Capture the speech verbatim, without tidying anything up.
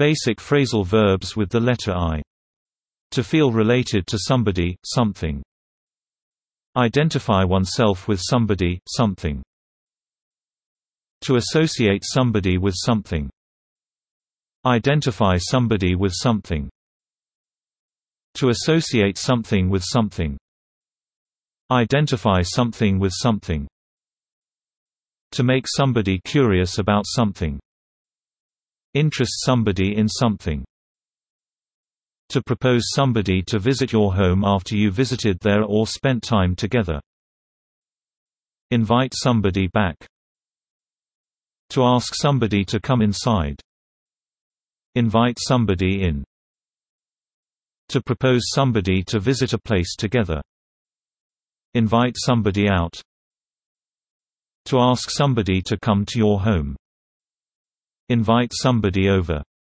Basic phrasal verbs with the letter I. To feel related to somebody, something. Identify oneself with somebody, something. To associate somebody with something. Identify somebody with something. To associate something with something. Identify something with something. To make somebody curious about something. Interest somebody in something. To propose somebody to visit your home after you visited there or spent time together. Invite somebody back. To ask somebody to come inside. Invite somebody in. To propose somebody to visit a place together. Invite somebody out. To ask somebody to come to your home. Invite somebody over.